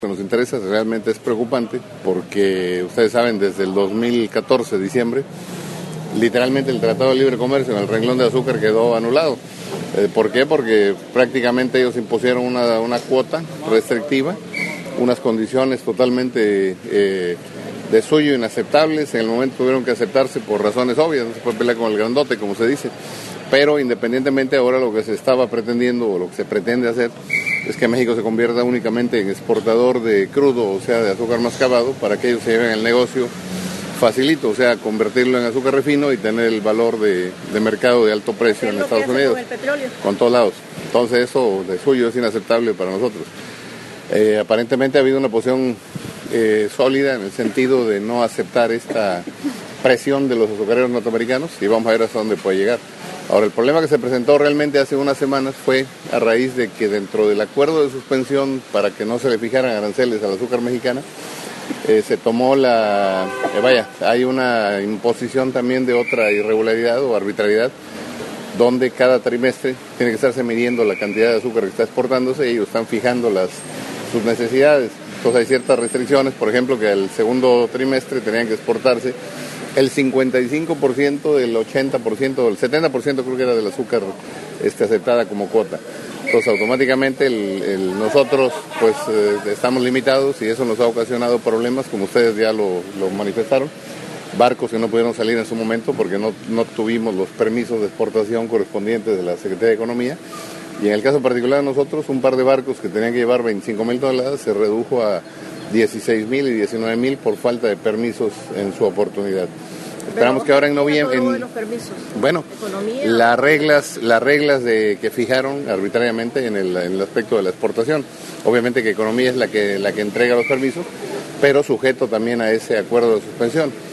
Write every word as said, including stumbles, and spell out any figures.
Nos interesa, realmente es preocupante porque ustedes saben, desde el dos mil catorce, diciembre, literalmente el Tratado de Libre Comercio en el renglón de azúcar quedó anulado. Eh, ¿Por qué? Porque prácticamente ellos impusieron una, una cuota restrictiva, unas condiciones totalmente eh, de suyo inaceptables. En el momento tuvieron que aceptarse por razones obvias, no se puede pelear con el grandote, como se dice. Pero independientemente, ahora lo que se estaba pretendiendo o lo que se pretende hacer es que México se convierta únicamente en exportador de crudo, o sea, de azúcar mascabado, para que ellos se lleven el negocio facilito, o sea, convertirlo en azúcar refino y tener el valor de, de mercado de alto precio en Estados Unidos. Con el petróleo. Con todos lados. Entonces eso de suyo es inaceptable para nosotros. Eh, aparentemente ha habido una posición eh, sólida en el sentido de no aceptar esta presión de los azucareros norteamericanos y vamos a ver hasta dónde puede llegar. Ahora, el problema que se presentó realmente hace unas semanas fue a raíz de que dentro del acuerdo de suspensión para que no se le fijaran aranceles al azúcar mexicana, eh, se tomó la... Eh, vaya, hay una imposición también de otra irregularidad o arbitrariedad, donde cada trimestre tiene que estarse midiendo la cantidad de azúcar que está exportándose y ellos están fijando las, sus necesidades. Entonces hay ciertas restricciones, por ejemplo, que el segundo trimestre tenían que exportarse el cincuenta y cinco por ciento del ochenta por ciento, el setenta por ciento creo que era del azúcar este, aceptada como cuota. Entonces automáticamente el, el, nosotros pues eh, estamos limitados y eso nos ha ocasionado problemas, como ustedes ya lo, lo manifestaron. Barcos que no pudieron salir en su momento porque no, no tuvimos los permisos de exportación correspondientes de la Secretaría de Economía. Y en el caso particular de nosotros, un par de barcos que tenían que llevar veinticinco mil toneladas se redujo a dieciséis mil y diecinueve mil por falta de permisos en su oportunidad. Esperamos que ahora en noviembre... En, los permisos? Bueno, ¿Economía? las reglas, las reglas de, que fijaron arbitrariamente en el, en el aspecto de la exportación. Obviamente que Economía es la que, la que entrega los permisos, pero sujeto también a ese acuerdo de suspensión.